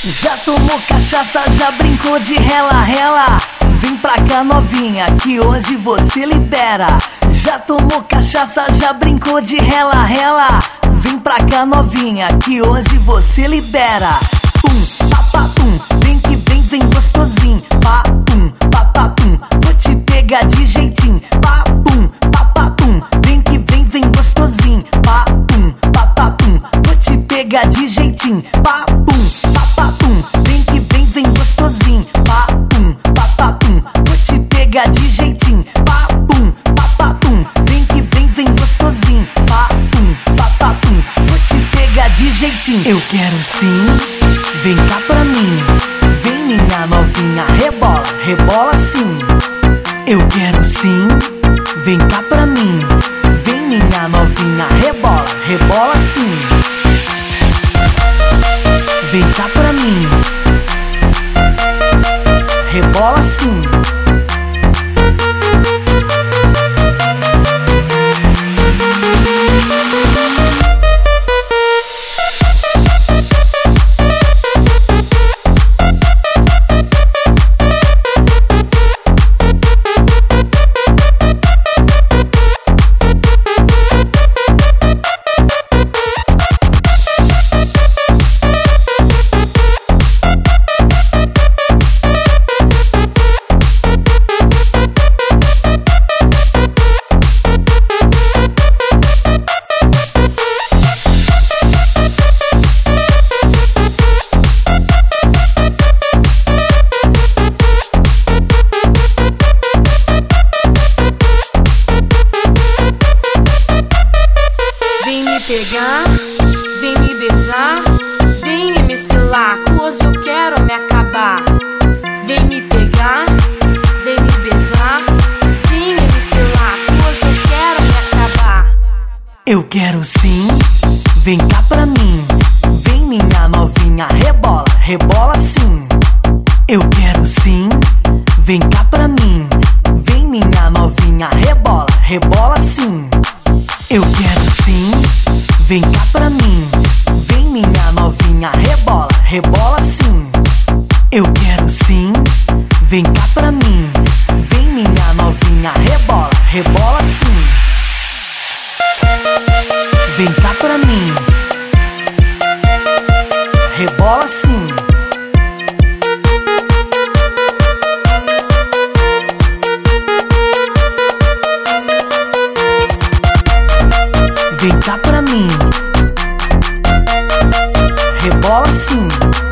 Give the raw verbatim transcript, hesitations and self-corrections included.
Já tomou cachaça, já brincou de rela-rela? Vem pra cá novinha, que hoje você libera. Já tomou cachaça, já brincou de rela-rela? Vem pra cá novinha, que hoje você libera. Pum, papapum, vem que vem, vem gostosinho. Papum, papapum, vou te pegar de jeitinho. Papum, papapum, vem que vem, vem gostosinho. Papum, papapum, vou te pegar de jeitinho. Papum, papapum, vem que vem, vem gostosinho. Papum, papapum, vou te pegar de jeitinho. Papum, papapum, vem que vem, vem gostosinho. Papum, papapum, vou te pegar de jeitinho. Eu quero sim, vem cá pra mim. Vem minha novinha, rebola, rebola sim. Eu quero sim, vem cá pra mim. Vem minha novinha, rebola, rebola sim. Vem cá pra mim, rebola sim. Pegar, vem me beijar, vem me mecilar, que hoje eu quero me acabar. Vem me pegar, vem me beijar, vem me mecilar, que hoje eu quero me acabar. Eu quero sim, vem cá pra mim. Vem minha novinha, rebola, rebola sim. Eu quero sim, vem cá pra mim. Vem minha novinha, rebola, rebola sim. Eu quero sim, vem cá pra mim. Vem minha novinha, rebola, rebola sim. Eu quero sim, vem cá pra mim. Vem minha novinha, rebola, rebola sim. Vem cá pra mim, rebola sim. Vem cá pra mim, rebola sim.